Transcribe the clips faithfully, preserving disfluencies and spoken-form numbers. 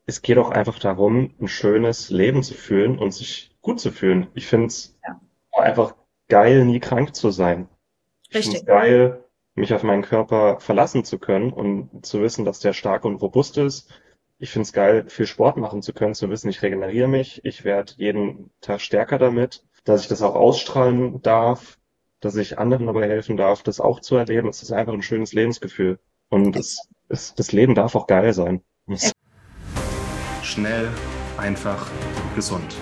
es geht auch einfach darum, ein schönes Leben zu führen und sich gut zu fühlen. Ich finde es Ja, einfach geil, nie krank zu sein. Ich finde es richtig. geil, mich auf meinen Körper verlassen zu können und zu wissen, dass der stark und robust ist. Ich finde es geil, viel Sport machen zu können, zu wissen, ich regeneriere mich, ich werde jeden Tag stärker damit, dass ich das auch ausstrahlen darf, dass ich anderen dabei helfen darf, das auch zu erleben. Es ist einfach ein schönes Lebensgefühl. Und es, es, das Leben darf auch geil sein. Schnell, einfach, gesund.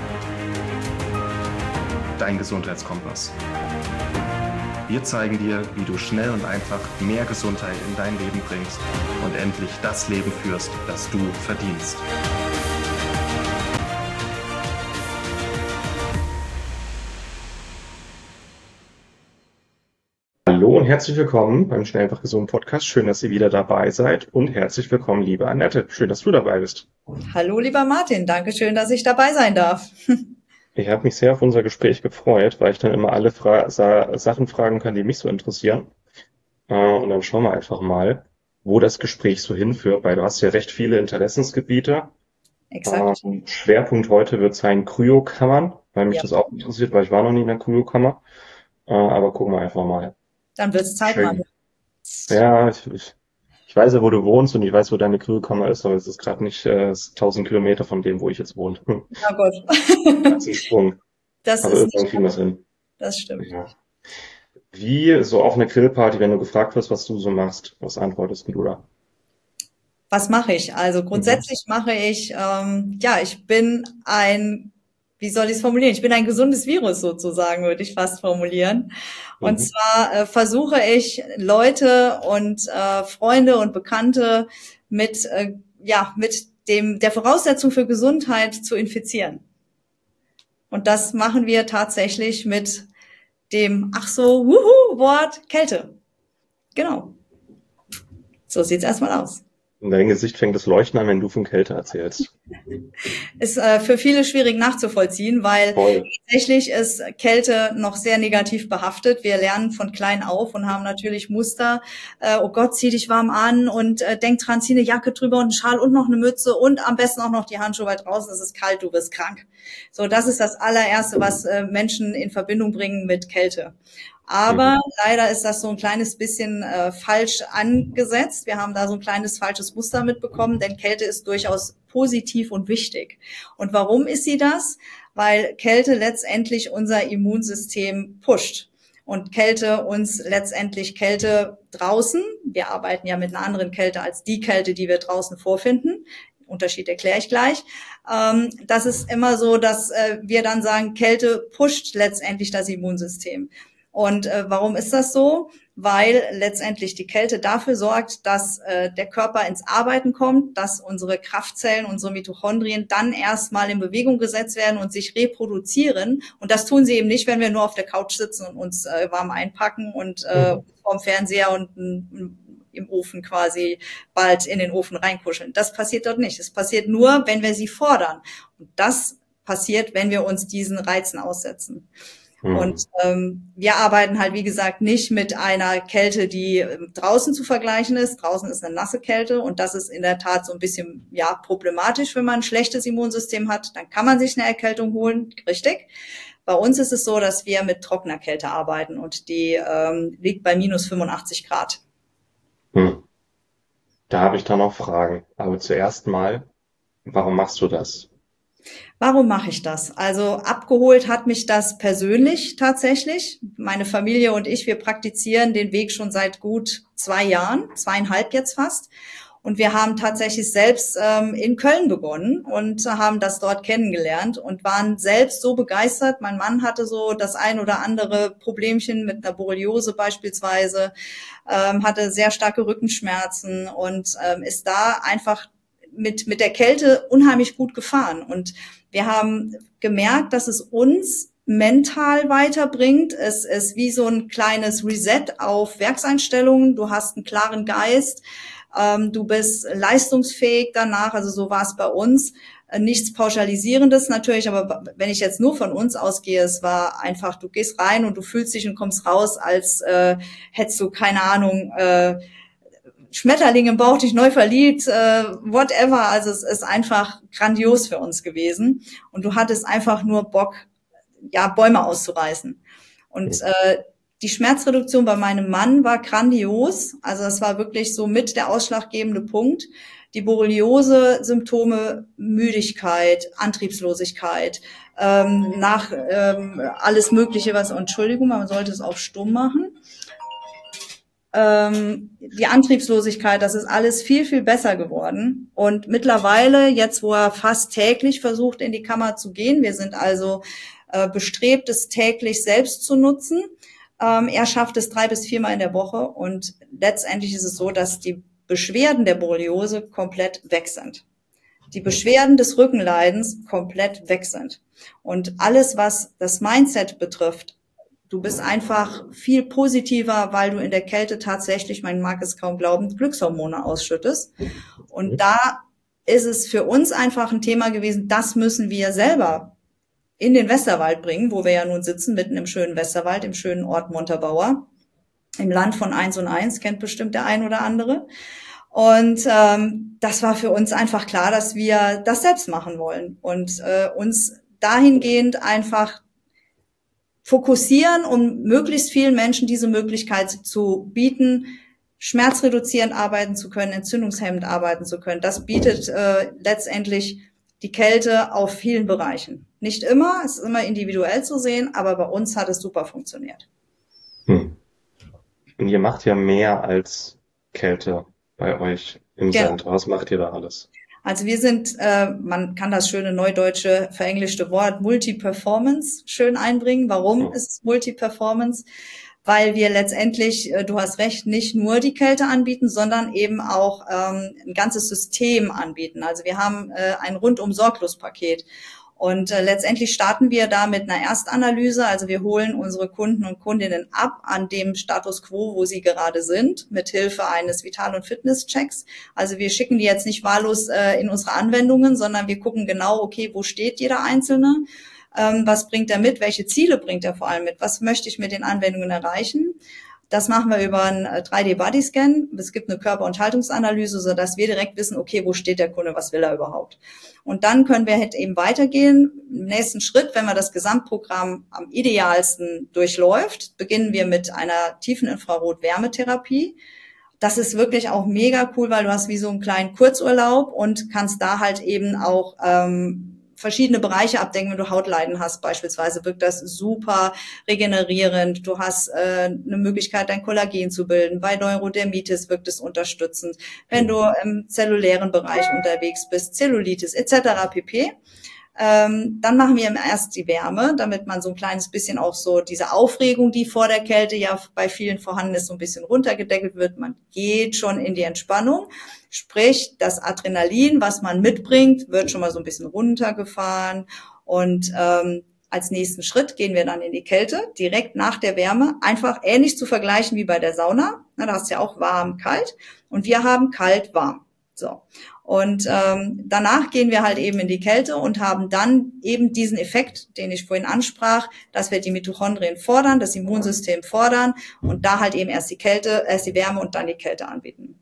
Dein Gesundheitskompass. Wir zeigen dir, wie du schnell und einfach mehr Gesundheit in dein Leben bringst und endlich das Leben führst, das du verdienst. Hallo und herzlich willkommen beim Schnell einfach gesund Podcast. Schön, dass ihr wieder dabei seid und herzlich willkommen, liebe Annette. Schön, dass du dabei bist. Hallo, lieber Martin. Dankeschön, dass ich dabei sein darf. Ich habe mich sehr auf unser Gespräch gefreut, weil ich dann immer alle Fra Sa Sachen fragen kann, die mich so interessieren. Äh, und dann schauen wir einfach mal, wo das Gespräch so hinführt, weil du hast ja recht viele Interessensgebiete. Exakt. Ähm, Schwerpunkt heute wird sein Kryokammern, weil mich Ja, das auch interessiert, weil ich war noch nie in der Kryokammer. Äh, aber gucken wir einfach mal. dann wird's Zeit, Martin. Schön. Ja, ich, ich, ich weiß ja, wo du wohnst und ich weiß, wo deine Kryokammer ist, aber es ist gerade nicht äh, es ist tausend Kilometer von dem, wo ich jetzt wohne. Oh Gott. Das ist ein Sprung. Das Aber ist irgendwann nicht, kriegen wir es hin. das stimmt. Ja. Wie so auf einer Grillparty, wenn du gefragt wirst, was du so machst, was antwortest du da? Was mache ich? Also Mhm. grundsätzlich mache ich, ähm, ja, ich bin ein, wie soll ich es formulieren? Ich bin ein gesundes Virus sozusagen, würde ich fast formulieren. Und Mhm. zwar äh, versuche ich Leute und äh, Freunde und Bekannte mit, äh, ja, mit dem der Voraussetzung für Gesundheit zu infizieren. Und das machen wir tatsächlich mit dem, ach so, wuhu, Wort Kälte. Genau. So sieht's erstmal aus. In dein Gesicht fängt das Leuchten an, wenn du von Kälte erzählst. Ist äh, für viele schwierig nachzuvollziehen, weil Voll. tatsächlich ist Kälte noch sehr negativ behaftet. Wir lernen von klein auf und haben natürlich Muster. Äh, oh Gott, zieh dich warm an und äh, denk dran, zieh eine Jacke drüber und einen Schal und noch eine Mütze und am besten auch noch die Handschuhe, weil draußen ist es kalt, du bist krank. So, das ist das allererste, was äh, Menschen in Verbindung bringen mit Kälte. Mhm. Aber leider ist das so ein kleines bisschen äh, falsch angesetzt. Wir haben da so ein kleines falsches Muster mitbekommen, denn Kälte ist durchaus positiv und wichtig. Und warum ist sie das? Weil Kälte letztendlich unser Immunsystem pusht. Und Kälte uns letztendlich Kälte draußen, wir arbeiten ja mit einer anderen Kälte als die Kälte, die wir draußen vorfinden. Unterschied erkläre ich gleich. Ähm, das ist immer so, dass äh, wir dann sagen, Kälte pusht letztendlich das Immunsystem. Und äh, warum ist das so? Weil letztendlich die Kälte dafür sorgt, dass äh, der Körper ins Arbeiten kommt, dass unsere Kraftzellen, unsere Mitochondrien dann erstmal in Bewegung gesetzt werden und sich reproduzieren. Und das tun sie eben nicht, wenn wir nur auf der Couch sitzen und uns äh, warm einpacken und äh, Mhm. vorm Fernseher und äh, im Ofen quasi bald in den Ofen reinkuscheln. Das passiert dort nicht. Es passiert nur, wenn wir sie fordern. Und das passiert, wenn wir uns diesen Reizen aussetzen. Und Mhm. ähm, wir arbeiten halt, wie gesagt, nicht mit einer Kälte, die ähm, draußen zu vergleichen ist. Draußen ist eine nasse Kälte und das ist in der Tat so ein bisschen ja problematisch, wenn man ein schlechtes Immunsystem hat. Dann kann man sich eine Erkältung holen, richtig. Bei uns ist es so, dass wir mit trockener Kälte arbeiten und die ähm, liegt bei minus fünfundachtzig Grad. Mhm. Da habe ich dann noch Fragen. Aber zuerst mal, warum machst du das? Warum mache ich das? Also abgeholt hat mich das persönlich tatsächlich. Meine Familie und ich, wir praktizieren den Weg schon seit gut zwei Jahren, zweieinhalb jetzt fast. Und wir haben tatsächlich selbst ähm, in Köln begonnen und haben das dort kennengelernt und waren selbst so begeistert. Mein Mann hatte so das ein oder andere Problemchen mit einer Borreliose beispielsweise, ähm, hatte sehr starke Rückenschmerzen und ähm, ist da einfach mit, mit der Kälte unheimlich gut gefahren. Und wir haben gemerkt, dass es uns mental weiterbringt. Es ist wie so ein kleines Reset auf Werkseinstellungen. Du hast einen klaren Geist. Ähm, du bist leistungsfähig danach. Also so war es bei uns. Äh, Nichts Pauschalisierendes natürlich, aber wenn ich jetzt nur von uns ausgehe, es war einfach, du gehst rein und du fühlst dich und kommst raus, als äh, hättest du, keine Ahnung, äh, Schmetterling im Bauch, dich neu verliebt, äh, whatever. Also es ist einfach grandios für uns gewesen. Und du hattest einfach nur Bock, ja, Bäume auszureißen. Und äh, die Schmerzreduktion bei meinem Mann war grandios. Also das war wirklich so mit der ausschlaggebende Punkt. Die Borreliose-Symptome, Müdigkeit, Antriebslosigkeit, ähm, nach ähm, alles Mögliche, was, Entschuldigung, man sollte es auf stumm machen. Ähm, die Antriebslosigkeit, das ist alles viel, viel besser geworden. Und mittlerweile, jetzt wo er fast täglich versucht, in die Kammer zu gehen, wir sind also äh, bestrebt, es täglich selbst zu nutzen. Ähm, er schafft es drei bis viermal in der Woche und letztendlich ist es so, dass die Beschwerden der Borreliose komplett weg sind. Die Beschwerden des Rückenleidens komplett weg sind. Und alles, was das Mindset betrifft, du bist einfach viel positiver, weil du in der Kälte tatsächlich, man mag es kaum glauben, Glückshormone ausschüttest. Und da ist es für uns einfach ein Thema gewesen, das müssen wir selber in den Westerwald bringen, wo wir ja nun sitzen, mitten im schönen Westerwald, im schönen Ort Montabaur, im Land von eins und eins, kennt bestimmt der ein oder andere. Und ähm, das war für uns einfach klar, dass wir das selbst machen wollen und äh, uns dahingehend einfach fokussieren, um möglichst vielen Menschen diese Möglichkeit zu bieten, schmerzreduzierend arbeiten zu können, entzündungshemmend arbeiten zu können. Das bietet äh, letztendlich die Kälte auf vielen Bereichen. Nicht immer, es ist immer individuell zu sehen, aber bei uns hat es super funktioniert. Hm. Und ihr macht ja mehr als Kälte bei euch im Genau. Center. Was macht ihr da alles? Also wir sind, äh, man kann das schöne neudeutsche verenglischte Wort Multi-Performance schön einbringen. Warum Ja. ist es Multi-Performance? Weil wir letztendlich, äh, du hast recht, nicht nur die Kälte anbieten, sondern eben auch ähm, ein ganzes System anbieten. Also wir haben äh, ein Rundum-Sorglos-Paket. Und äh, letztendlich starten wir da mit einer Erstanalyse. Also wir holen unsere Kunden und Kundinnen ab an dem Status quo, wo sie gerade sind, mit Hilfe eines Vital- und Fitness-Checks. Also wir schicken die jetzt nicht wahllos äh, in unsere Anwendungen, sondern wir gucken genau, okay, wo steht jeder Einzelne? Ähm, was bringt er mit? Welche Ziele bringt er vor allem mit? Was möchte ich mit den Anwendungen erreichen? Das machen wir über einen drei D-Body-Scan. Es gibt eine Körper- und Haltungsanalyse, sodass wir direkt wissen, okay, wo steht der Kunde, was will er überhaupt? Und dann können wir halt eben weitergehen. Im nächsten Schritt, wenn man das Gesamtprogramm am idealsten durchläuft, beginnen wir mit einer tiefen Infrarot-Wärmetherapie. Das ist wirklich auch mega cool, weil du hast wie so einen kleinen Kurzurlaub und kannst da halt eben auch ähm, verschiedene Bereiche abdecken. Wenn du Hautleiden hast beispielsweise, wirkt das super regenerierend. Du hast äh, eine Möglichkeit, dein Kollagen zu bilden. Bei Neurodermitis wirkt es unterstützend. Wenn du im zellulären Bereich unterwegs bist, Zellulitis et cetera pp. Ähm, dann machen wir erst die Wärme, damit man so ein kleines bisschen auch so diese Aufregung, die vor der Kälte ja bei vielen vorhanden ist, so ein bisschen runtergedeckelt wird. Man geht schon in die Entspannung. Sprich, das Adrenalin, was man mitbringt, wird schon mal so ein bisschen runtergefahren. Und ähm, als nächsten Schritt gehen wir dann in die Kälte, direkt nach der Wärme. Einfach ähnlich zu vergleichen wie bei der Sauna. Na, da hast du ja auch warm, kalt. Und wir haben kalt, warm. So. Und ähm, danach gehen wir halt eben in die Kälte und haben dann eben diesen Effekt, den ich vorhin ansprach, dass wir die Mitochondrien fordern, das Immunsystem fordern und da halt eben erst die Kälte, erst die Wärme und dann die Kälte anbieten.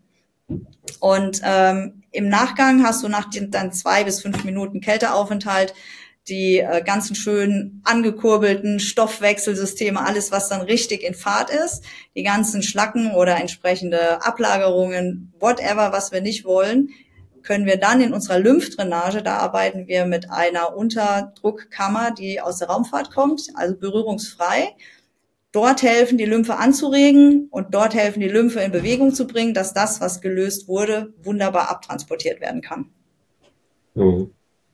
Und ähm, im Nachgang hast du nach den dann zwei bis fünf Minuten Kälteaufenthalt die äh, ganzen schönen angekurbelten Stoffwechselsysteme, alles, was dann richtig in Fahrt ist, die ganzen Schlacken oder entsprechende Ablagerungen, whatever, was wir nicht wollen, können wir dann in unserer Lymphdrainage, da arbeiten wir mit einer Unterdruckkammer, die aus der Raumfahrt kommt, also berührungsfrei, dort helfen, die Lymphe anzuregen und dort helfen, die Lymphe in Bewegung zu bringen, dass das, was gelöst wurde, wunderbar abtransportiert werden kann. Mhm.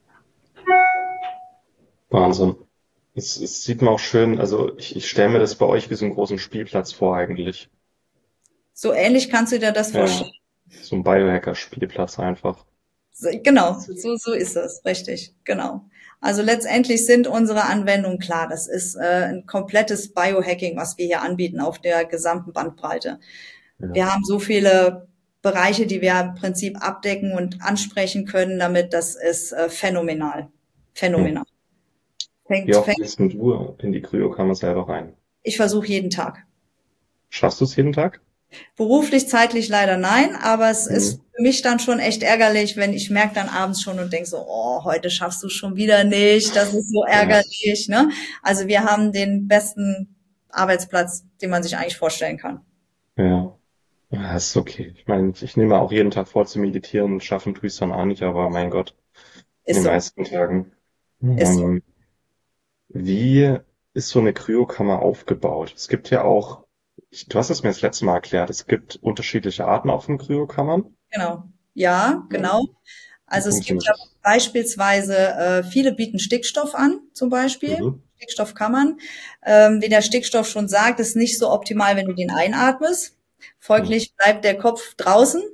Wahnsinn. Es, es sieht man auch schön, also ich, ich stelle mir das bei euch wie so einen großen Spielplatz vor eigentlich. So ähnlich kannst du dir das Ja, vorstellen. so ein Biohacker-Spielplatz einfach. So, genau, so, so ist es, richtig, genau. Also letztendlich sind unsere Anwendungen klar, das ist äh, ein komplettes Biohacking, was wir hier anbieten auf der gesamten Bandbreite. Ja. Wir haben so viele Bereiche, die wir im Prinzip abdecken und ansprechen können, damit das ist äh, phänomenal, phänomenal. Fängt, Wie oft fängt, gehst denn du in die Kryokammer selber rein? ich versuche jeden Tag. Schaffst du es jeden Tag? Beruflich, zeitlich leider nein, aber es Mhm. ist für mich dann schon echt ärgerlich, wenn ich merke dann abends schon und denke so, oh, heute schaffst du schon wieder nicht, das ist so Ja, ärgerlich, ne? Also wir haben den besten Arbeitsplatz, den man sich eigentlich vorstellen kann. ja. Ja, ist okay. Ich meine, ich nehme auch jeden Tag vor zu meditieren, schaffen tue ich es dann auch nicht, aber mein Gott, in Ist den so, meisten Tagen. ist so. Ähm, Wie ist so eine Kryokammer aufgebaut? Es gibt ja auch, ich, du hast es mir das letzte Mal erklärt, es gibt unterschiedliche Arten auch von Kryokammern. Genau. Ja, Ja. genau. Wie Also es gibt funktioniert ja das? beispielsweise, äh, viele bieten Stickstoff an, zum Beispiel, Mhm. Stickstoffkammern. Ähm, wie der Stickstoff schon sagt, ist nicht so optimal, wenn du den einatmest. Mhm. Folglich bleibt der Kopf draußen.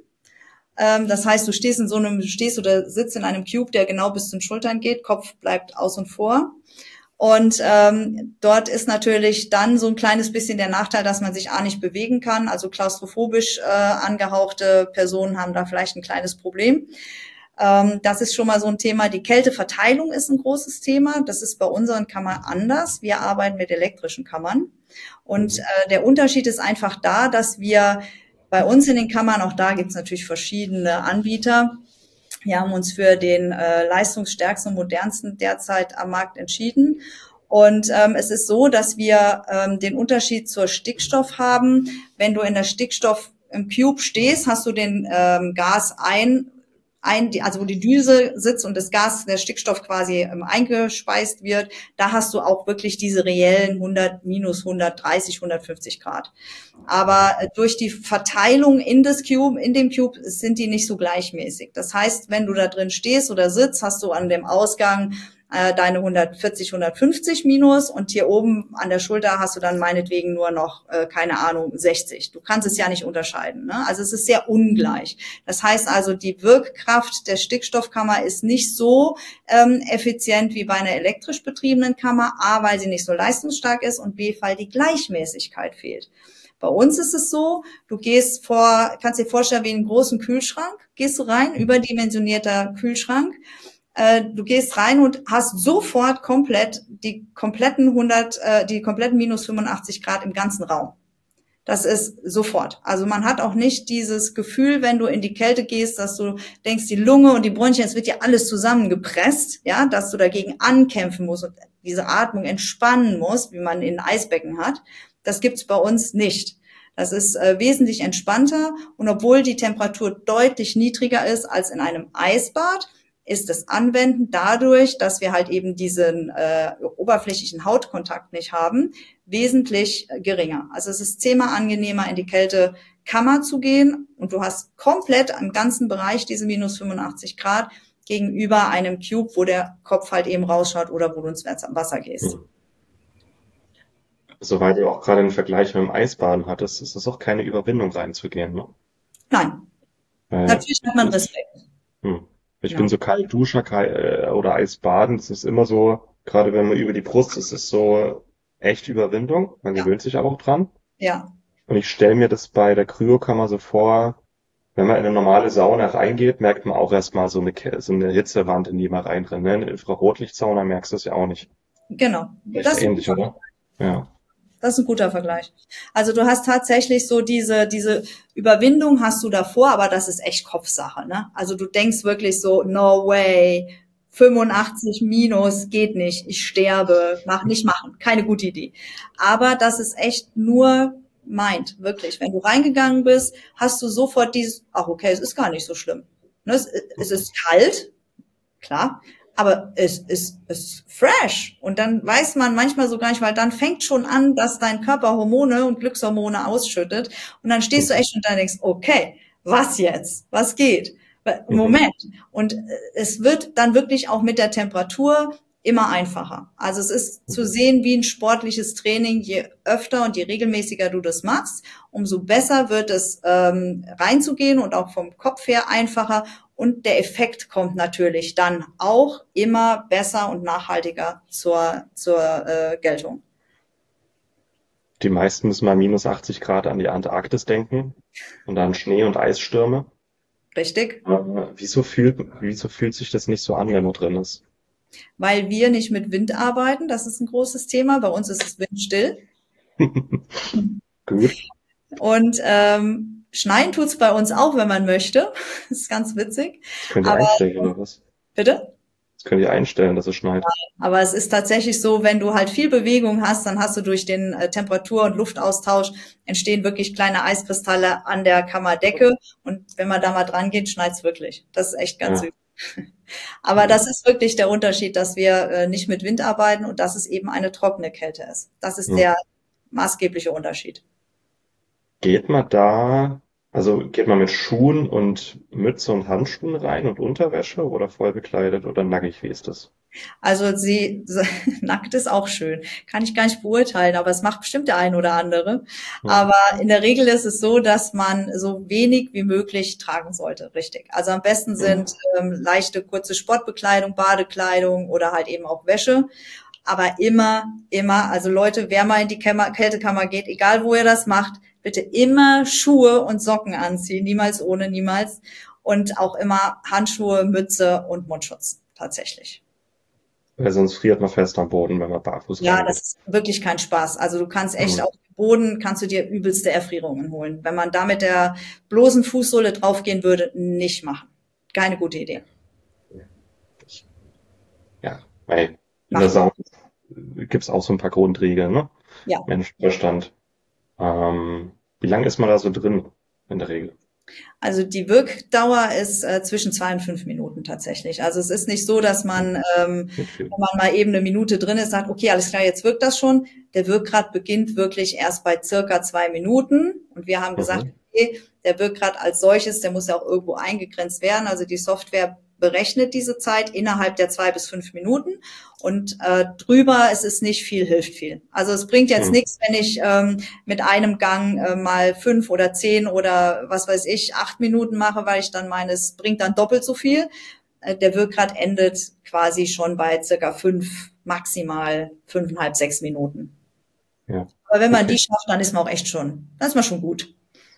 Ähm, das heißt, du stehst in so einem, du stehst oder sitzt in einem Cube, der genau bis zu den Schultern geht, Kopf bleibt außen vor. Und ähm, dort ist natürlich dann so ein kleines bisschen der Nachteil, dass man sich A nicht bewegen kann. Also klaustrophobisch äh, angehauchte Personen haben da vielleicht ein kleines Problem. Ähm, das ist schon mal so ein Thema. Die Kälteverteilung ist ein großes Thema. Das ist bei unseren Kammern anders. Wir arbeiten mit elektrischen Kammern. Und Mhm. äh, der Unterschied ist einfach da, dass wir bei uns in den Kammern, auch da gibt es natürlich verschiedene Anbieter, wir haben uns für den äh, leistungsstärksten und modernsten derzeit am Markt entschieden. Und ähm, es ist so, dass wir ähm, den Unterschied zur Stickstoff haben. Wenn du in der Stickstoff im Cube stehst, hast du den ähm, Gas ein, ein, also wo die Düse sitzt und das Gas, der Stickstoff quasi ähm, eingespeist wird. Da hast du auch wirklich diese reellen hundert, minus hundertdreißig, hundertfünfzig Grad. Aber äh, durch die Verteilung in das Cube, in dem Cube, sind die nicht so gleichmäßig. Das heißt, wenn du da drin stehst oder sitzt, hast du an dem Ausgang äh, deine hundertvierzig, hundertfünfzig minus und hier oben an der Schulter hast du dann meinetwegen nur noch, äh, keine Ahnung, sechzig. Du kannst es ja nicht unterscheiden, ne? Also es ist sehr ungleich. Das heißt also, die Wirkkraft der Stickstoffkammer ist nicht so ähm, effizient wie bei einer elektrisch betriebenen Kammer, A, weil sie nicht so leistungsstark ist und B, weil die Gleichmäßigkeit fehlt. Bei uns ist es so, du gehst vor, kannst dir vorstellen, wie einen großen Kühlschrank, gehst du rein, überdimensionierter Kühlschrank, äh, du gehst rein und hast sofort komplett die kompletten hundert, äh, die kompletten minus fünfundachtzig Grad im ganzen Raum. Das ist sofort. Also man hat auch nicht dieses Gefühl, wenn du in die Kälte gehst, dass du denkst, die Lunge und die Bronchien, es wird ja alles zusammengepresst, ja, dass du dagegen ankämpfen musst und diese Atmung entspannen musst, wie man in Eisbecken hat. Das gibt's bei uns nicht. Das ist äh, wesentlich entspannter und obwohl die Temperatur deutlich niedriger ist als in einem Eisbad, ist das Anwenden dadurch, dass wir halt eben diesen äh, oberflächlichen Hautkontakt nicht haben, wesentlich geringer. Also es ist zehnmal angenehmer, in die Kältekammer zu gehen und du hast komplett im ganzen Bereich diese minus fünfundachtzig Grad gegenüber einem Cube, wo der Kopf halt eben rausschaut oder wo du ins Wasser gehst. Mhm. Soweit du auch gerade einen Vergleich mit dem Eisbaden hattest, ist es auch keine Überwindung reinzugehen, ne? Nein, Weil natürlich hat man ich, Respekt. hm, ich bin Ja, so Kaltduscher kalt, äh, oder Eisbaden, das ist immer so, gerade wenn man über die Brust ist, ist so echt Überwindung. Man ja, gewöhnt sich aber auch dran. ja. Und ich stelle mir das bei der Kryokammer so vor, wenn man in eine normale Sauna reingeht, merkt man auch erstmal so eine, Kä- so eine Hitzewand, in die man reinrennt. Ne? In eine Infrarotlichtsauna merkst du es ja auch nicht. Genau. Recht Das ähnlich, oder? Ja. Das ist ein guter Vergleich. Also du hast tatsächlich so diese, diese Überwindung hast du davor, aber das ist echt Kopfsache, ne? Also du denkst wirklich so, no way, fünfundachtzig minus, geht nicht, ich sterbe, mach nicht machen, keine gute Idee. Aber das ist echt nur Mind, wirklich. Wenn du reingegangen bist, hast du sofort dieses, ach okay, es ist gar nicht so schlimm. Ne? Es, es ist kalt, klar, aber es ist, es ist fresh. Und dann weiß man manchmal so gar nicht, weil dann fängt schon an, dass dein Körper Hormone und Glückshormone ausschüttet. Und dann stehst du Mhm. echt und da denkst, okay, was jetzt? Was geht? Mhm. Moment. Und äh, es wird dann wirklich auch mit der Temperatur immer einfacher. Also es ist zu Mhm. sehen wie ein sportliches Training. Je öfter und je regelmäßiger du das machst, umso besser wird es ähm, reinzugehen und auch vom Kopf her einfacher. Und der Effekt kommt natürlich dann auch immer besser und nachhaltiger zur, zur äh, Geltung. Die meisten müssen mal minus achtzig Grad an die Antarktis denken und an Schnee und Eisstürme. Richtig? Äh, wieso fühlt, wieso fühlt sich das nicht so an, wenn man drin ist? Weil wir nicht mit Wind arbeiten, das ist ein großes Thema. Bei uns ist es windstill. Gut. Und ähm, schneien tut's bei uns auch, wenn man möchte. Das ist ganz witzig. Das könnt ihr Aber einstellen, oder was? bitte? Das könnt ihr einstellen, dass es schneit. Aber es ist tatsächlich so, wenn du halt viel Bewegung hast, dann hast du durch den äh, Temperatur- und Luftaustausch entstehen wirklich kleine Eiskristalle an der Kammerdecke. Und wenn man da mal dran geht, schneit's wirklich. Das ist echt ganz Ja. süß. Aber das ist wirklich der Unterschied, dass wir äh, nicht mit Wind arbeiten und dass es eben eine trockene Kälte ist. Das ist Hm. der maßgebliche Unterschied. Geht man da, also geht man mit Schuhen und Mütze und Handschuhen rein und Unterwäsche oder voll bekleidet oder nackig? Wie ist das? Also sie, nackt ist auch schön. Kann ich gar nicht beurteilen, aber es macht bestimmt der ein oder andere. Hm. Aber in der Regel ist es so, dass man so wenig wie möglich tragen sollte, richtig. Also am besten sind ähm, leichte, kurze Sportbekleidung, Badekleidung oder halt eben auch Wäsche. Aber immer, immer, also Leute, wer mal in die Kämmer, Kältekammer geht, egal wo ihr das macht, bitte immer Schuhe und Socken anziehen, niemals ohne, niemals. Und auch immer Handschuhe, Mütze und Mundschutz, tatsächlich. Weil sonst friert man fest am Boden, wenn man barfuß Ja, reingeht. das ist wirklich kein Spaß. Also du kannst echt Mhm. auf dem Boden, kannst du dir übelste Erfrierungen holen. Wenn man da mit der bloßen Fußsohle draufgehen würde, nicht machen. Keine gute Idee. Ja, weil in Macht der Sauna gibt's auch so ein paar Grundregeln, ne? Ja. Menschenverstand. Ähm, wie lange ist man da so drin in der Regel? Also die Wirkdauer ist äh, zwischen zwei und fünf Minuten tatsächlich. Also es ist nicht so, dass man, ähm, Nicht viel. wenn man mal eben eine Minute drin ist, sagt, okay, alles klar, jetzt wirkt das schon. Der Wirkgrad beginnt wirklich erst bei circa zwei Minuten. Und wir haben gesagt, Mhm. okay, der Wirkgrad als solches, der muss ja auch irgendwo eingegrenzt werden. Also die Software berechnet diese Zeit innerhalb der zwei bis fünf Minuten und äh, drüber es ist nicht viel, hilft viel. Also es bringt jetzt Mhm. nichts, wenn ich ähm, mit einem Gang äh, mal fünf oder zehn oder was weiß ich, acht Minuten mache, weil ich dann meine, es bringt dann doppelt so viel. Äh, der Wirkgrad endet quasi schon bei circa fünf, maximal fünfeinhalb, sechs Minuten. Ja. Aber wenn man Okay. die schafft, dann ist man auch echt schon, dann ist man schon gut.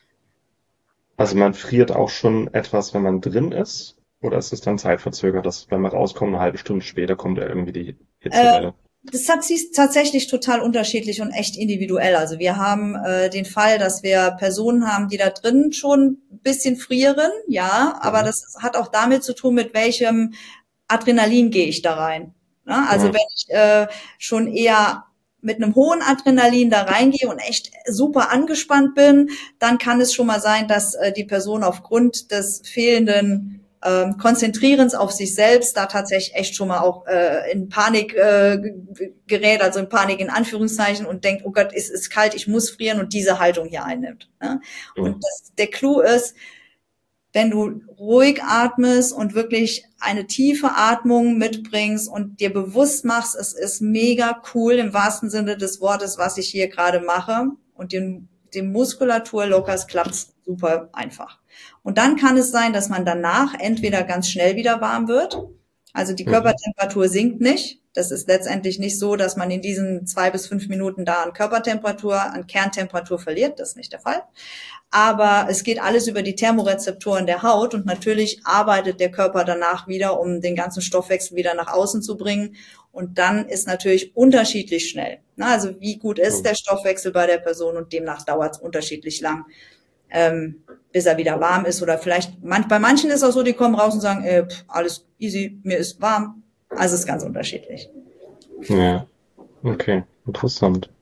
Also man friert auch schon etwas, wenn man drin ist? Oder ist es dann zeitverzögert, dass wenn man rauskommt, eine halbe Stunde später kommt ja irgendwie die Äh, Hitzewelle? Das ist tatsächlich total unterschiedlich und echt individuell. Also wir haben äh, den Fall, dass wir Personen haben, die da drin schon ein bisschen frieren, ja, aber Mhm. das hat auch damit zu tun, mit welchem Adrenalin gehe ich da rein. Ne? Also Mhm. wenn ich äh, schon eher mit einem hohen Adrenalin da reingehe und echt super angespannt bin, dann kann es schon mal sein, dass äh, die Person aufgrund des fehlenden ähm, Konzentrierens auf sich selbst da tatsächlich echt schon mal auch äh, in Panik äh, g- gerät, also in Panik in Anführungszeichen und denkt, oh Gott, es ist kalt, ich muss frieren und diese Haltung hier einnimmt. Ne? Mhm. Und das, der Clou ist, wenn du ruhig atmest und wirklich eine tiefe Atmung mitbringst und dir bewusst machst, es ist mega cool im wahrsten Sinne des Wortes, was ich hier gerade mache und die, die Muskulatur lockerst, klappt's super einfach. Und dann kann es sein, dass man danach entweder ganz schnell wieder warm wird, also die Mhm. Körpertemperatur sinkt nicht. Das ist letztendlich nicht so, dass man in diesen zwei bis fünf Minuten da an Körpertemperatur, an Kerntemperatur verliert. Das ist nicht der Fall. Aber es geht alles über die Thermorezeptoren der Haut und natürlich arbeitet der Körper danach wieder, um den ganzen Stoffwechsel wieder nach außen zu bringen. Und dann ist natürlich unterschiedlich schnell. Also wie gut ist Mhm. der Stoffwechsel bei der Person und demnach dauert es unterschiedlich lang, ähm, bis er wieder warm ist. Oder vielleicht, man, bei manchen ist es auch so, die kommen raus und sagen, äh, pff, alles easy, mir ist warm. Also es ist ganz unterschiedlich. Ja, okay, interessant.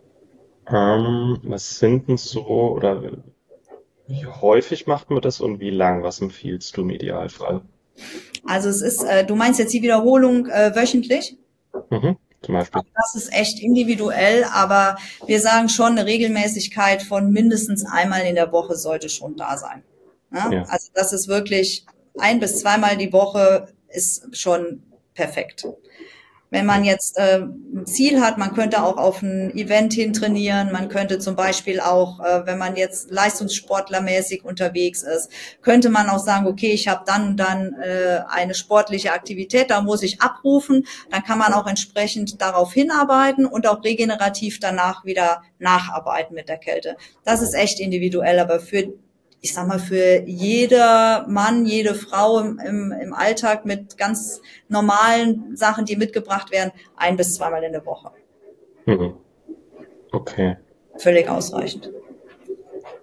Ähm, was sind denn so, oder wie häufig macht man das und wie lang? Was empfiehlst du im Idealfall? Also es ist, äh, du meinst jetzt die Wiederholung äh, wöchentlich? Mhm. Zum Beispiel. Das ist echt individuell, aber wir sagen schon, eine Regelmäßigkeit von mindestens einmal in der Woche sollte schon da sein. Ja? Ja. Also das ist wirklich ein bis zweimal die Woche ist schon perfekt. Wenn man jetzt äh, ein Ziel hat, man könnte auch auf ein Event hin trainieren, man könnte zum Beispiel auch, äh, wenn man jetzt leistungssportlermäßig unterwegs ist, könnte man auch sagen, okay, ich habe dann und dann äh, eine sportliche Aktivität, da muss ich abrufen, dann kann man auch entsprechend darauf hinarbeiten und auch regenerativ danach wieder nacharbeiten mit der Kälte. Das ist echt individuell, aber für ich sag mal, für jeder Mann, jede Frau im, im, im Alltag mit ganz normalen Sachen, die mitgebracht werden, ein bis zweimal in der Woche. Mhm. Okay. Völlig ausreichend.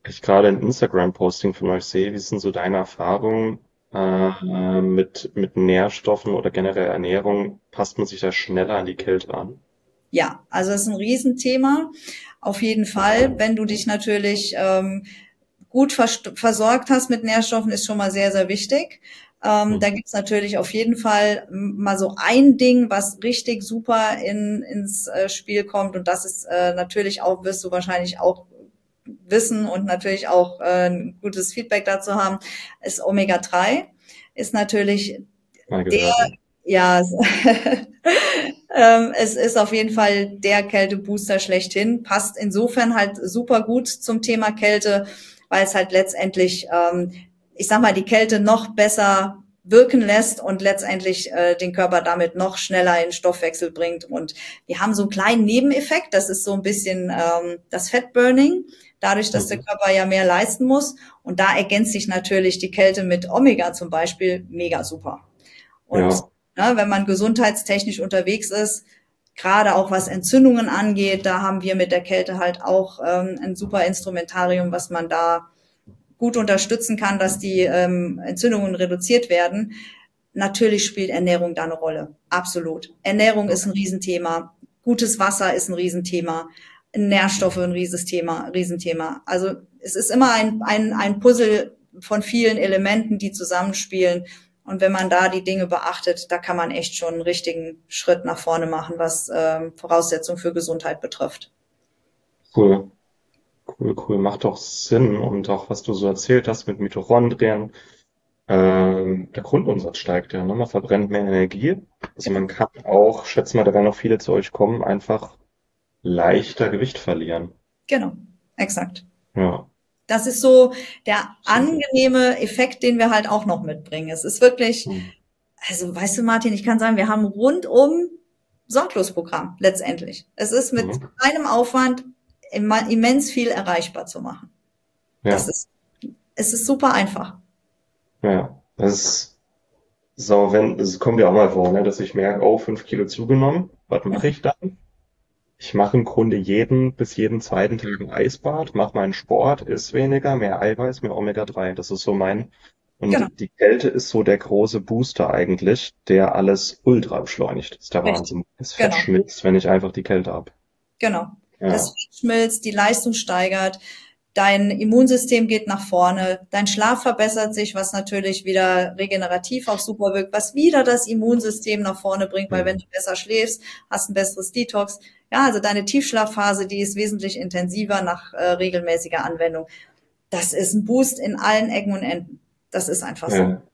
ich gerade ein Instagram-Posting von euch sehe, wie sind so deine Erfahrungen äh, mit, mit Nährstoffen oder generell Ernährung? Passt man sich da schneller an die Kälte an? Ja, also es ist ein Riesenthema. Auf jeden Fall, wenn du dich natürlich ähm, gut versorgt hast mit Nährstoffen, ist schon mal sehr, sehr wichtig. Ähm, da gibt's natürlich auf jeden Fall mal so ein Ding, was richtig super in, ins äh, Spiel kommt. Und das ist äh, natürlich auch, wirst du wahrscheinlich auch wissen und natürlich auch äh, ein gutes Feedback dazu haben, ist Omega drei. Ist natürlich Mal der, gehört. ja, ähm, es ist auf jeden Fall der Kältebooster schlechthin. Passt insofern halt super gut zum Thema Kälte, weil es halt letztendlich, ähm, ich sag mal, die Kälte noch besser wirken lässt und letztendlich äh, den Körper damit noch schneller in den Stoffwechsel bringt. Und wir haben so einen kleinen Nebeneffekt, das ist so ein bisschen ähm, das Fettburning, dadurch, dass der Mhm. Körper ja mehr leisten muss. Und da ergänzt sich natürlich die Kälte mit Omega zum Beispiel mega super. Und Ja, ne, wenn man gesundheitstechnisch unterwegs ist, gerade auch was Entzündungen angeht, da haben wir mit der Kälte halt auch ähm, ein super Instrumentarium, was man da gut unterstützen kann, dass die ähm, Entzündungen reduziert werden. Natürlich spielt Ernährung da eine Rolle. Absolut. Ernährung ist ein Riesenthema. Gutes Wasser ist ein Riesenthema. Nährstoffe ein Riesenthema, Riesenthema. Also es ist immer ein, ein, ein Puzzle von vielen Elementen, die zusammenspielen. Und wenn man da die Dinge beachtet, da kann man echt schon einen richtigen Schritt nach vorne machen, was ähm, Voraussetzungen für Gesundheit betrifft. cool. Cool, cool. Macht doch Sinn. Und auch was du so erzählt hast mit Mitochondrien, ähm, der Grundumsatz steigt ja, ne? Man verbrennt mehr Energie. Also man kann auch, schätze mal, da werden noch viele zu euch kommen, einfach leichter Gewicht verlieren. Genau, exakt. Ja, Das ist so der super. angenehme Effekt, den wir halt auch noch mitbringen. Es ist wirklich, Mhm. also weißt du, Martin, ich kann sagen, wir haben rundum Sorglosprogramm letztendlich. Es ist mit Mhm. keinem Aufwand immer immens viel erreichbar zu machen. Das Ja, ist, es ist super einfach. ja. Das ist so, wenn, es kommt ja auch mal vor, ne, dass ich merke, oh, fünf Kilo zugenommen. Was mache ich dann? Ich mache im Grunde jeden bis jeden zweiten Tag ein Eisbad, mache meinen Sport, isse weniger, mehr Eiweiß, mehr Omega drei. Das ist so mein, Genau, und die Kälte ist so der große Booster eigentlich, der alles ultra beschleunigt. Das ist der richtig. Wahnsinn. Das Fett Genau, schmilzt, wenn ich einfach die Kälte hab. genau. Das Ja. Fett schmilzt, die Leistung steigert, dein Immunsystem geht nach vorne, dein Schlaf verbessert sich, was natürlich wieder regenerativ auch super wirkt, was wieder das Immunsystem nach vorne bringt, weil wenn Mhm. du besser schläfst, hast ein besseres Detox. Ja, also deine Tiefschlafphase, die ist wesentlich intensiver nach äh, regelmäßiger Anwendung. Das ist ein Boost in allen Ecken und Enden. Das ist einfach so. Ja.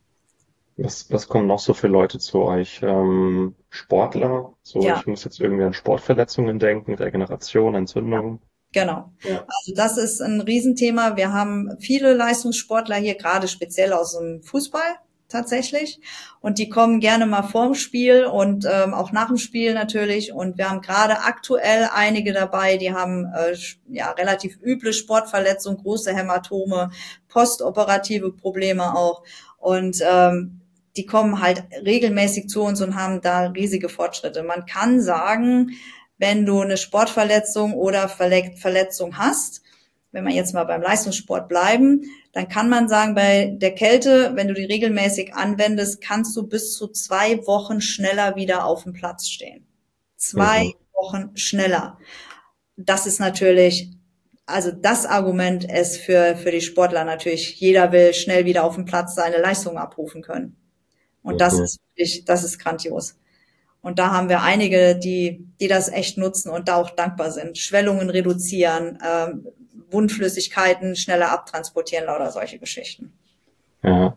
Was, was kommen noch so für Leute zu euch? Ähm, Sportler? So, Ja, ich muss jetzt irgendwie an Sportverletzungen denken, Regeneration, ja. Entzündung. Genau. Ja. Also das ist ein Riesenthema. Wir haben viele Leistungssportler hier, gerade speziell aus dem Fußball tatsächlich. Und die kommen gerne mal vorm Spiel und ähm, auch nach dem Spiel natürlich. Und wir haben gerade aktuell einige dabei, die haben äh, ja relativ üble Sportverletzungen, große Hämatome, postoperative Probleme auch. Und ähm, die kommen halt regelmäßig zu uns und haben da riesige Fortschritte. Man kann sagen, wenn du eine Sportverletzung oder Verletzung hast, wenn wir jetzt mal beim Leistungssport bleiben, dann kann man sagen, bei der Kälte, wenn du die regelmäßig anwendest, kannst du bis zu zwei Wochen schneller wieder auf dem Platz stehen. Zwei Mhm. Wochen schneller. Das ist natürlich, also das Argument ist für, für die Sportler natürlich, jeder will schnell wieder auf dem Platz seine Leistung abrufen können. Und das Mhm. ist wirklich, das ist grandios. Und da haben wir einige, die, die das echt nutzen und da auch dankbar sind. Schwellungen reduzieren, ähm, Wundflüssigkeiten schneller abtransportieren oder solche Geschichten. Ja.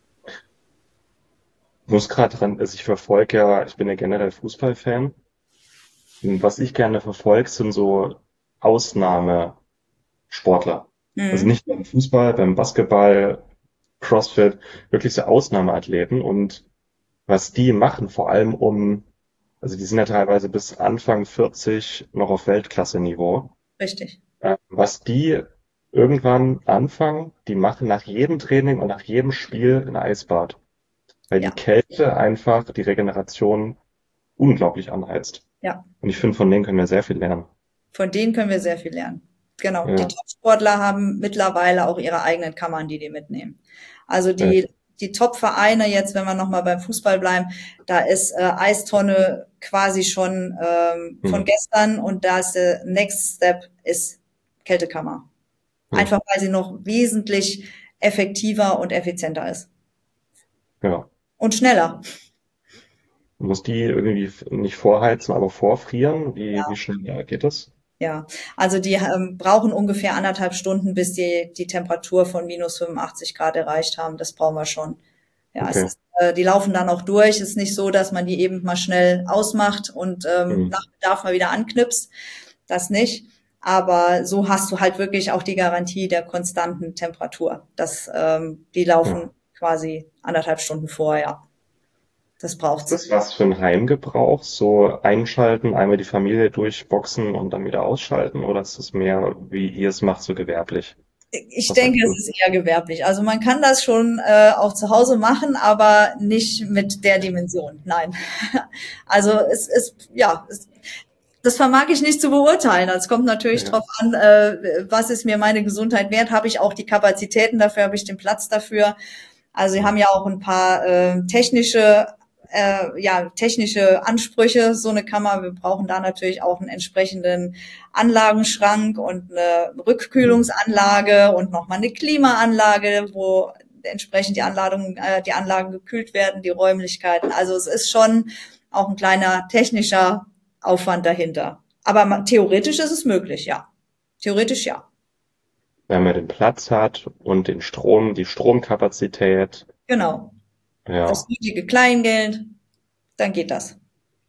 Ich muss gerade dran, also ich verfolge ja, ich bin ja generell Fußballfan. Und was ich gerne verfolge, sind so Ausnahmesportler. Also Mhm. nicht nur im Fußball, beim Basketball, CrossFit, wirklich so Ausnahmeathleten. Und was die machen, vor allem um, also die sind ja teilweise bis Anfang vierzig noch auf Weltklasse-Niveau. Richtig. Äh, Was die irgendwann anfangen, die machen nach jedem Training und nach jedem Spiel ein Eisbad, weil die Ja, Kälte einfach die Regeneration unglaublich anheizt. ja. Und ich finde, von denen können wir sehr viel lernen. Von denen können wir sehr viel lernen. Genau. Die Ja, Top-Sportler haben mittlerweile auch ihre eigenen Kammern, die die mitnehmen. Also die, echt. die Top-Vereine jetzt, wenn wir nochmal beim Fußball bleiben, da ist äh, Eistonne quasi schon ähm, von Hm, gestern und da ist der Next Step ist Kältekammer. hm, Einfach weil sie noch wesentlich effektiver und effizienter ist. ja. Und schneller. Muss die irgendwie f- nicht vorheizen, aber vorfrieren? Wie, wie schnell ja, geht das? Ja, also die ähm, brauchen ungefähr anderthalb Stunden, bis die die Temperatur von minus fünfundachtzig Grad erreicht haben. Das brauchen wir schon. Ja, es Okay. ist, äh, die laufen dann auch durch. Es ist nicht so, dass man die eben mal schnell ausmacht und ähm, Hm, nach Bedarf mal wieder anknipst. Das nicht. Aber so hast du halt wirklich auch die Garantie der konstanten Temperatur. Das, ähm, die ja. laufen quasi anderthalb Stunden vorher. Das Ist braucht's. das was für ein Heimgebrauch? So einschalten, einmal die Familie durchboxen und dann wieder ausschalten? Oder ist das mehr, wie ihr es macht, so gewerblich? Ich Was denke, sagst es du? ist eher gewerblich. Also man kann das schon äh, auch zu Hause machen, aber nicht mit der Dimension. Nein. Also es ist, ja, es, das vermag ich nicht zu beurteilen. Es kommt natürlich Ja. drauf an, äh, was ist mir meine Gesundheit wert? Habe ich auch die Kapazitäten dafür? Habe ich den Platz dafür? Also sie Hm, haben ja auch ein paar äh, technische, äh, ja, technische Ansprüche, so eine Kammer. Wir brauchen da natürlich auch einen entsprechenden Anlagenschrank und eine hm, Rückkühlungsanlage und nochmal eine Klimaanlage, wo entsprechend die Anladungen, äh, die Anlagen gekühlt werden, die Räumlichkeiten. Also es ist schon auch ein kleiner technischer Aufwand dahinter. Aber ma- theoretisch ist es möglich, ja. Theoretisch ja. wenn man den Platz hat und den Strom, die Stromkapazität. Genau. Das Ja, nötige Kleingeld, dann geht das.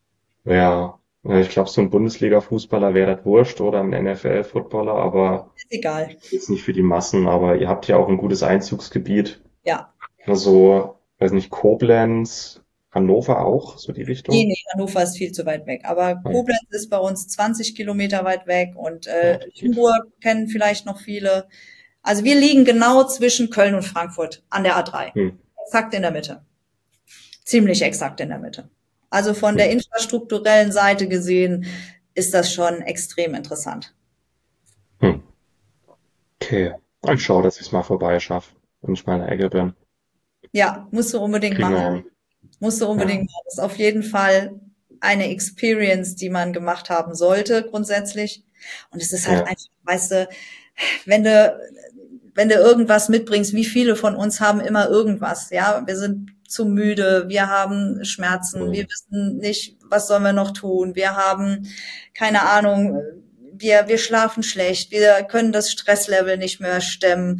ja. Ja, ich glaube, so ein Bundesliga-Fußballer wäre das wurscht oder ein N F L-Footballer, aber Ist egal. jetzt nicht für die Massen. Aber ihr habt ja auch ein gutes Einzugsgebiet. Ja. Also, weiß nicht, Koblenz, Hannover auch, so die Nee, Richtung? nee, Hannover ist viel zu weit weg. Aber Hm. Koblenz ist bei uns zwanzig Kilometer weit weg und Ja, äh, das geht. Limburg kennen vielleicht noch viele. Also wir liegen genau zwischen Köln und Frankfurt an der A drei. Hm, Exakt in der Mitte. Ziemlich exakt in der Mitte. Also von der hm, infrastrukturellen Seite gesehen ist das schon extrem interessant. hm. Okay. Ich schaue, dass ich es mal vorbeischaffe, wenn ich mal in der Ecke bin. Ja, musst du unbedingt Kriegen wir machen. hin. Musst du unbedingt Ja, machen. Das ist auf jeden Fall eine Experience, die man gemacht haben sollte, grundsätzlich. Und es ist halt ja, einfach, weißt du, wenn du, wenn du irgendwas mitbringst, wie viele von uns haben immer irgendwas, ja? Wir sind zu müde, wir haben Schmerzen, wir hm, wissen nicht, was sollen wir noch tun, wir haben, keine Ahnung, wir, wir schlafen schlecht, wir können das Stresslevel nicht mehr stemmen.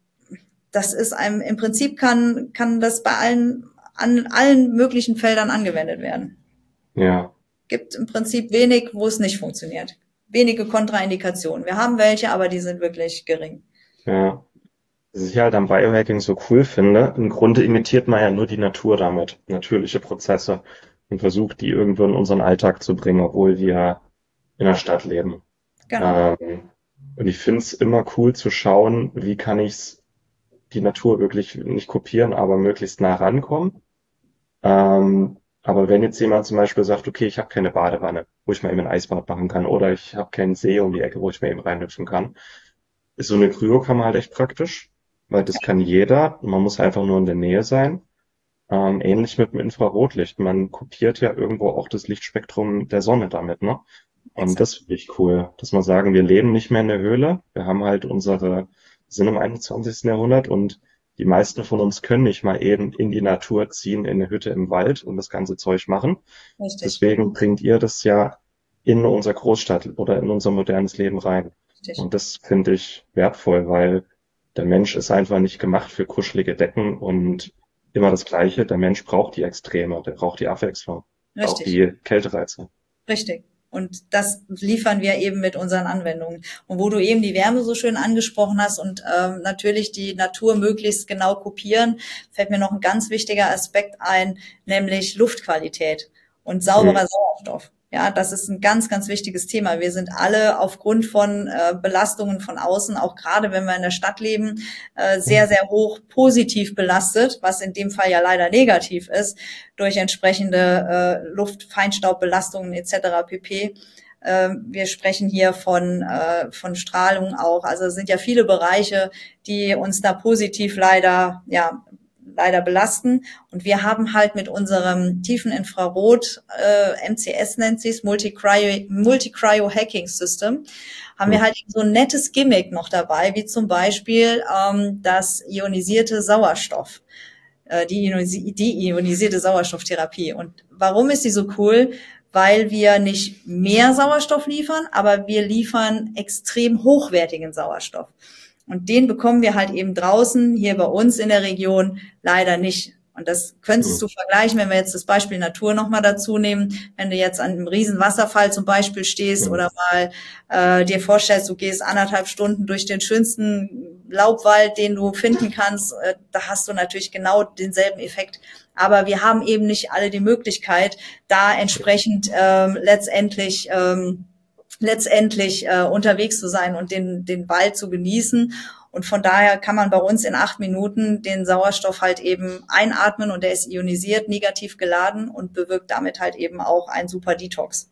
Das ist einem, im Prinzip kann, kann das bei allen, an allen möglichen Feldern angewendet werden. ja, Gibt im Prinzip wenig, wo es nicht funktioniert. Wenige Kontraindikationen. Wir haben welche, aber die sind wirklich gering. ja. Was ich halt am Biohacking so cool finde, im Grunde imitiert man ja nur die Natur damit, natürliche Prozesse und versucht, die irgendwo in unseren Alltag zu bringen, obwohl wir in der Stadt leben. Genau. Ähm, und ich finde es immer cool zu schauen, wie kann ich die Natur wirklich nicht kopieren, aber möglichst nah rankommen. Ähm, aber wenn jetzt jemand zum Beispiel sagt, okay, ich habe keine Badewanne, wo ich mal eben ein Eisbad machen kann, oder ich habe keinen See um die Ecke, wo ich mal eben reinhüpfen kann, ist so eine Kryokammer halt echt praktisch, weil das kann jeder. Man muss einfach nur in der Nähe sein. Ähm, ähnlich mit dem Infrarotlicht. Man kopiert ja irgendwo auch das Lichtspektrum der Sonne damit, ne? Und Exakt. das finde ich cool, dass wir sagen, wir leben nicht mehr in der Höhle. Wir haben halt unsere, sind im einundzwanzigsten. Jahrhundert und die meisten von uns können nicht mal eben in die Natur ziehen, in eine Hütte im Wald und das ganze Zeug machen. Richtig. Deswegen bringt ihr das ja in unser Großstadt oder in unser modernes Leben rein. Richtig. Und das finde ich wertvoll, weil der Mensch ist einfach nicht gemacht für kuschelige Decken und immer das Gleiche. Der Mensch braucht die Extreme, der braucht die Abwechslung, auch Richtig. die Kältereize. Richtig. Und das liefern wir eben mit unseren Anwendungen. Und wo du eben die Wärme so schön angesprochen hast und ähm, natürlich die Natur möglichst genau kopieren, fällt mir noch ein ganz wichtiger Aspekt ein, nämlich Luftqualität und Hm, sauberer Sauerstoff. Ja, das ist ein ganz, ganz wichtiges Thema. Wir sind alle aufgrund von äh, Belastungen von außen, auch gerade wenn wir in der Stadt leben, äh, sehr, sehr hoch positiv belastet, was in dem Fall ja leider negativ ist, durch entsprechende äh, Luftfeinstaubbelastungen et cetera pp. Ähm, wir sprechen hier von, äh, von Strahlung auch. Also es sind ja viele Bereiche, die uns da positiv leider, ja, leider belasten. Und wir haben halt mit unserem tiefen Infrarot, äh, M C S nennt sie es, Multi-Cryo, Multi-Cryo-Hacking-System, haben wir halt so ein nettes Gimmick noch dabei, wie zum Beispiel ähm, das ionisierte Sauerstoff, äh, die, Ionisi- die ionisierte Sauerstofftherapie. Und warum ist die so cool? Weil wir nicht mehr Sauerstoff liefern, aber wir liefern extrem hochwertigen Sauerstoff. Und den bekommen wir halt eben draußen, hier bei uns in der Region, leider nicht. Und das könntest du vergleichen, wenn wir jetzt das Beispiel Natur nochmal dazu nehmen. Wenn du jetzt an einem riesen Wasserfall zum Beispiel stehst oder mal äh, dir vorstellst, du gehst anderthalb Stunden durch den schönsten Laubwald, den du finden kannst, äh, da hast du natürlich genau denselben Effekt. Aber wir haben eben nicht alle die Möglichkeit, da entsprechend ähm, letztendlich ähm, letztendlich äh, unterwegs zu sein und den den Wald zu genießen. Und von daher kann man bei uns in acht Minuten den Sauerstoff halt eben einatmen und der ist ionisiert, negativ geladen und bewirkt damit halt eben auch einen super Detox.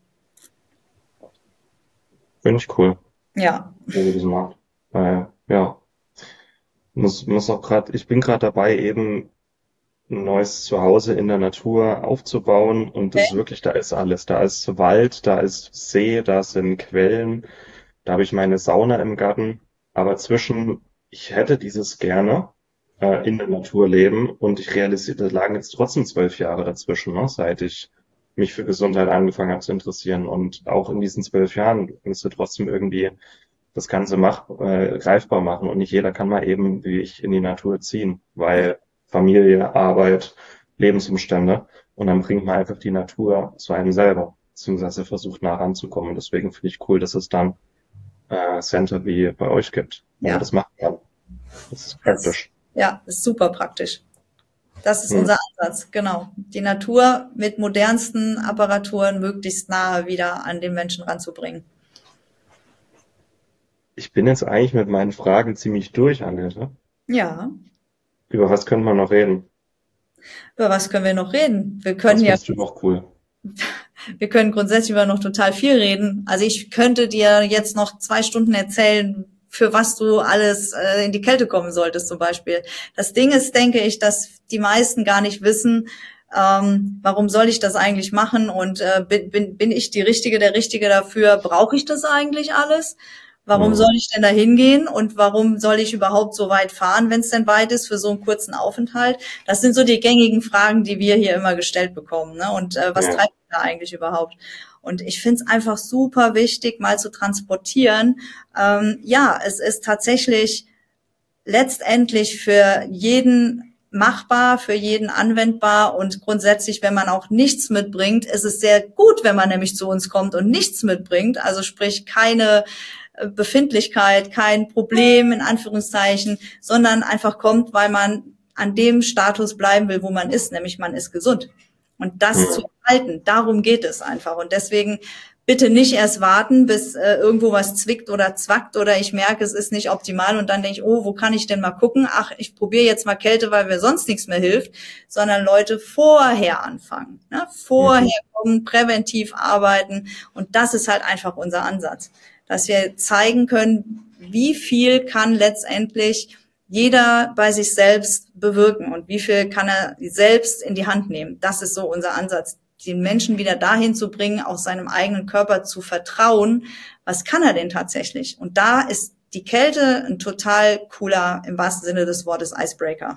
Finde ich cool, Ja, wie ihr das macht. Weil, ja, muss, muss auch gerade, ich bin gerade dabei, eben ein neues Zuhause in der Natur aufzubauen und das ist okay. wirklich, da ist alles. Da ist Wald, da ist See, da sind Quellen, da habe ich meine Sauna im Garten. Aber zwischen, ich hätte dieses gerne äh, in der Natur leben und ich realisierte, da lagen jetzt trotzdem zwölf Jahre dazwischen, ne, seit ich mich für Gesundheit angefangen habe zu interessieren. Und auch in diesen zwölf Jahren musst du trotzdem irgendwie das Ganze mach, äh, greifbar machen. Und nicht jeder kann mal eben wie ich in die Natur ziehen, weil Familie, Arbeit, Lebensumstände. Und dann bringt man einfach die Natur zu einem selber, beziehungsweise versucht nah ranzukommen. Und deswegen finde ich cool, dass es dann äh, Center wie bei euch gibt, wo man Ja, das machen kann. Das ist das, praktisch. ja, ist super praktisch. Das ist Hm. unser Ansatz, genau. Die Natur mit modernsten Apparaturen möglichst nahe wieder an den Menschen ranzubringen. Ich bin jetzt eigentlich mit meinen Fragen ziemlich durch, Annette. Ja, Über was können wir noch reden? über was können wir noch reden? Wir können Was ja findest du noch cool? Wir können grundsätzlich über noch total viel reden. Also ich könnte dir jetzt noch zwei Stunden erzählen, für was du alles äh, in die Kälte kommen solltest zum Beispiel. Das Ding ist, denke ich, dass die meisten gar nicht wissen, ähm, warum soll ich das eigentlich machen und äh, bin, bin, bin ich die Richtige, der Richtige dafür? Brauche ich das eigentlich alles? Warum Hm. soll ich denn da hingehen und warum soll ich überhaupt so weit fahren, wenn es denn weit ist für so einen kurzen Aufenthalt? Das sind so die gängigen Fragen, die wir hier immer gestellt bekommen. Ne? Und äh, was Ja. treibt da eigentlich überhaupt? Und ich finde es einfach super wichtig, mal zu transportieren. Ähm, ja, es ist tatsächlich letztendlich für jeden machbar, für jeden anwendbar und grundsätzlich, wenn man auch nichts mitbringt, ist es sehr gut, wenn man nämlich zu uns kommt und nichts mitbringt, also sprich keine Befindlichkeit, kein Problem in Anführungszeichen, sondern einfach kommt, weil man an dem Status bleiben will, wo man ist, nämlich man ist gesund. Und das zu Hm. halten, darum geht es einfach. Und deswegen bitte nicht erst warten, bis äh, irgendwo was zwickt oder zwackt oder ich merke, es ist nicht optimal und dann denke ich, oh, wo kann ich denn mal gucken? Ach, ich probiere jetzt mal Kälte, weil mir sonst nichts mehr hilft, sondern Leute vorher anfangen, ne? Vorher Mhm. kommen, präventiv arbeiten und das ist halt einfach unser Ansatz, dass wir zeigen können, wie viel kann letztendlich jeder bei sich selbst bewirken und wie viel kann er selbst in die Hand nehmen. Das ist so unser Ansatz, den Menschen wieder dahin zu bringen, auch seinem eigenen Körper zu vertrauen. Was kann er denn tatsächlich? Und da ist die Kälte ein total cooler, im wahrsten Sinne des Wortes, Icebreaker.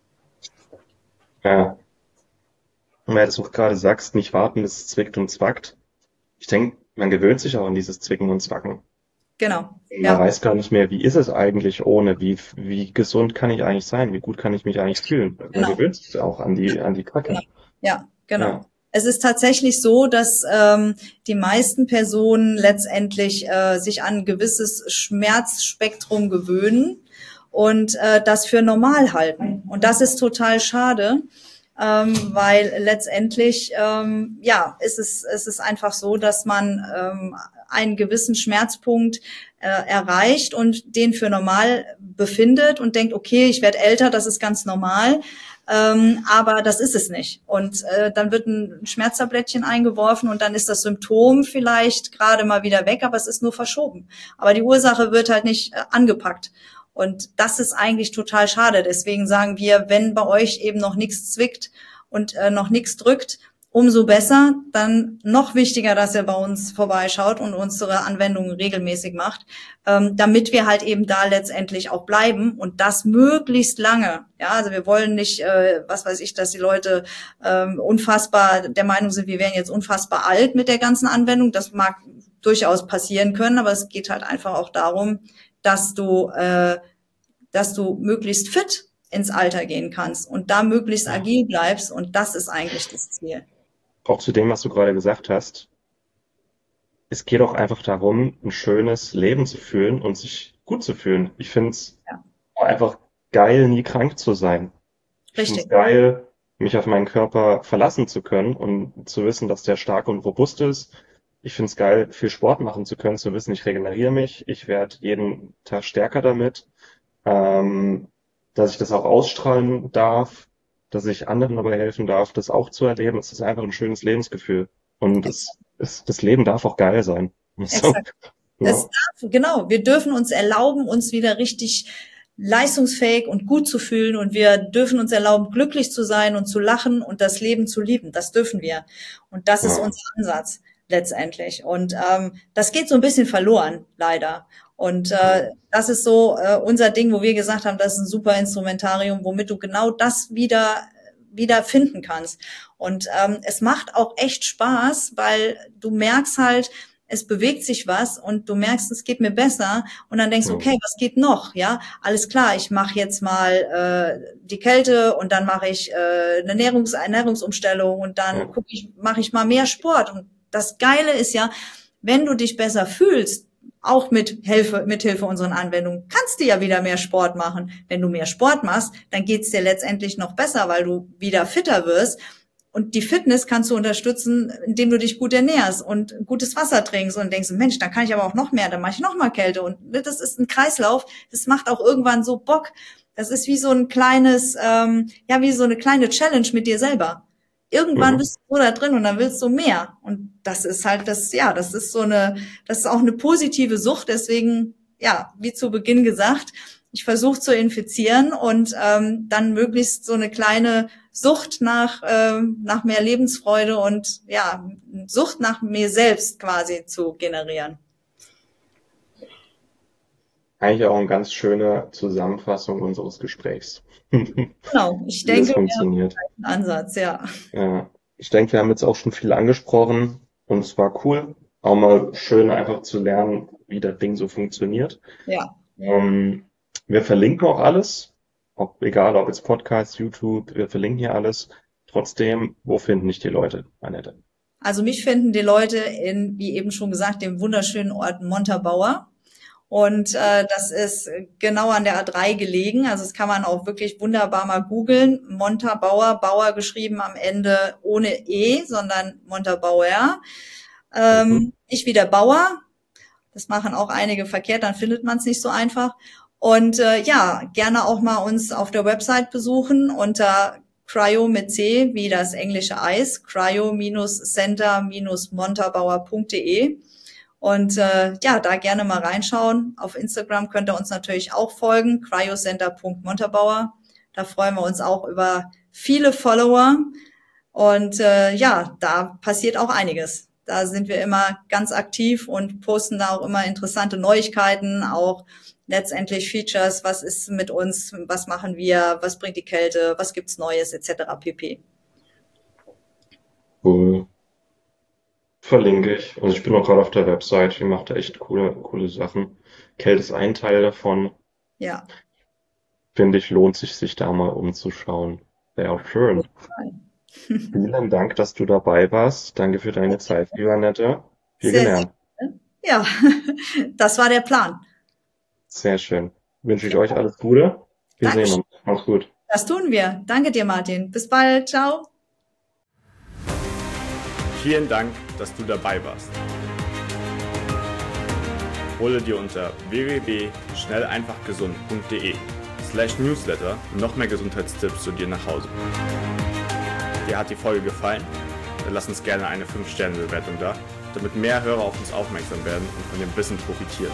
Ja. Und weil du es auch gerade sagst, nicht warten, bis es zwickt und zwackt. Ich denke, man gewöhnt sich auch an dieses Zwicken und Zwacken. Genau, Man ja, weiß gar nicht mehr, wie ist es eigentlich ohne, wie, wie gesund kann ich eigentlich sein, wie gut kann ich mich eigentlich fühlen. Man genau. gewöhnt sich auch an die, an die Genau. Kacke. Ja, genau. Ja. Es ist tatsächlich so, dass ähm, die meisten Personen letztendlich äh, sich an ein gewisses Schmerzspektrum gewöhnen und äh, das für normal halten. Und das ist total schade, ähm, weil letztendlich ähm, ja, ist es ist es einfach so, dass man ähm, einen gewissen Schmerzpunkt äh, erreicht und den für normal befindet und denkt, okay, ich werde älter, das ist ganz normal. Ähm, aber das ist es nicht. Und äh, dann wird ein Schmerztablettchen eingeworfen und dann ist das Symptom vielleicht gerade mal wieder weg, aber es ist nur verschoben. Aber die Ursache wird halt nicht äh, angepackt. Und das ist eigentlich total schade. Deswegen sagen wir, wenn bei euch eben noch nichts zwickt und äh, noch nichts drückt, umso besser, dann noch wichtiger, dass ihr bei uns vorbeischaut und unsere Anwendungen regelmäßig macht, ähm, damit wir halt eben da letztendlich auch bleiben und das möglichst lange. Ja, also wir wollen nicht, äh, was weiß ich, dass die Leute ähm, unfassbar der Meinung sind, wir wären jetzt unfassbar alt mit der ganzen Anwendung. Das mag durchaus passieren können, aber es geht halt einfach auch darum, dass du, äh, dass du möglichst fit ins Alter gehen kannst und da möglichst agil bleibst und das ist eigentlich das Ziel. Auch zu dem, was du gerade gesagt hast. Es geht auch einfach darum, ein schönes Leben zu führen und sich gut zu fühlen. Ich finde es Ja. einfach geil, nie krank zu sein. Ich finde es Richtig. geil, mich auf meinen Körper verlassen zu können und zu wissen, dass der stark und robust ist. Ich finde es geil, viel Sport machen zu können, zu wissen, ich regeneriere mich, ich werde jeden Tag stärker damit, ähm, dass ich das auch ausstrahlen darf, dass ich anderen dabei helfen darf, das auch zu erleben. Es ist einfach ein schönes Lebensgefühl. Und es, es, das Leben darf auch geil sein. So, Exakt. ja. Es darf, genau, wir dürfen uns erlauben, uns wieder richtig leistungsfähig und gut zu fühlen und wir dürfen uns erlauben, glücklich zu sein und zu lachen und das Leben zu lieben. Das dürfen wir. Und das ist Ja. unser Ansatz letztendlich. Und ähm, das geht so ein bisschen verloren, leider. Und äh, das ist so äh, unser Ding, wo wir gesagt haben, das ist ein super Instrumentarium, womit du genau das wieder wieder finden kannst. Und ähm, es macht auch echt Spaß, weil du merkst halt, es bewegt sich was und du merkst, es geht mir besser und dann denkst du, Ja. okay, was geht noch? Ja, alles klar, ich mache jetzt mal äh, die Kälte und dann mache ich äh, eine Ernährungs Ernährungsumstellung und dann Ja. gucke ich, mache ich mal mehr Sport. Und das Geile ist ja, wenn du dich besser fühlst, auch mit Hilfe, mit Hilfe unseren Anwendungen, kannst du ja wieder mehr Sport machen. Wenn du mehr Sport machst, dann geht's dir letztendlich noch besser, weil du wieder fitter wirst. Und die Fitness kannst du unterstützen, indem du dich gut ernährst und gutes Wasser trinkst und denkst, Mensch, dann kann ich aber auch noch mehr, dann mache ich noch mal Kälte. Und das ist ein Kreislauf, das macht auch irgendwann so Bock. Das ist wie so ein kleines, ähm, ja, wie so eine kleine Challenge mit dir selber. Irgendwann Mhm. bist du so da drin und dann willst du mehr. Und das ist halt das, ja, das ist so eine, das ist auch eine positive Sucht. Deswegen, ja, wie zu Beginn gesagt, ich versuche zu infizieren und ähm, dann möglichst so eine kleine Sucht nach ähm, nach mehr Lebensfreude und ja, Sucht nach mir selbst quasi zu generieren. Eigentlich auch eine ganz schöne Zusammenfassung unseres Gesprächs. Genau, ich Wie das denke, wir haben funktioniert. einen Ansatz, ja. Ja, ich denke, wir haben jetzt auch schon viel angesprochen und es war cool, auch mal schön einfach zu lernen, wie das Ding so funktioniert. Ja, Ähm, wir verlinken auch alles, ob, egal ob jetzt Podcast, YouTube, wir verlinken hier alles. Trotzdem, wo finden dich die Leute, Annette? also mich finden die Leute in, wie eben schon gesagt, dem wunderschönen Ort Montabaur. Und äh, das ist genau an der A drei gelegen. Also das kann man auch wirklich wunderbar mal googeln. Montabaur, Bauer geschrieben am Ende ohne E, sondern Montabaur. Ähm, Mhm. Ich wie der Bauer. Das machen auch einige verkehrt, dann findet man es nicht so einfach. Und äh, ja, gerne auch mal uns auf der Website besuchen unter Cryo mit C, wie das englische Eis, cryo Center montabaur punkt de. Und äh, ja, da gerne mal reinschauen. Auf Instagram könnt ihr uns natürlich auch folgen, cryocenter punkt montabaur. Da freuen wir uns auch über viele Follower. Und äh, ja, da passiert auch einiges. Da sind wir immer ganz aktiv und posten da auch immer interessante Neuigkeiten, auch letztendlich Features, was ist mit uns, was machen wir, was bringt die Kälte, was gibt's Neues, et cetera pp. Cool. Verlinke ich. Also ich bin auch gerade auf der Website, die macht da echt coole, coole Sachen. Kälte ist ein Teil davon. Ja, Finde ich, lohnt sich, sich da mal umzuschauen. Wäre auch schön. Vielen Dank, dass du dabei warst. Danke für deine Zeit, liebe Annette. Viel Sehr, gelernt. ja, das war der Plan. Sehr schön. Wünsche ich euch alles Gute. Wir Dankeschön. sehen uns. Macht's gut. Das tun wir. Danke dir, Martin. Bis bald. Ciao. Vielen Dank, dass du dabei warst. Hole dir unter w w w punkt schnell einfach gesund punkt de slash newsletter noch mehr Gesundheitstipps zu dir nach Hause. Dir hat die Folge gefallen? Dann lass uns gerne eine fünf Sterne Bewertung da, damit mehr Hörer auf uns aufmerksam werden und von dem Wissen profitieren.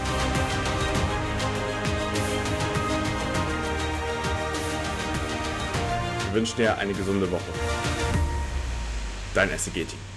Wir wünschen dir eine gesunde Woche. Dein S C G-Team.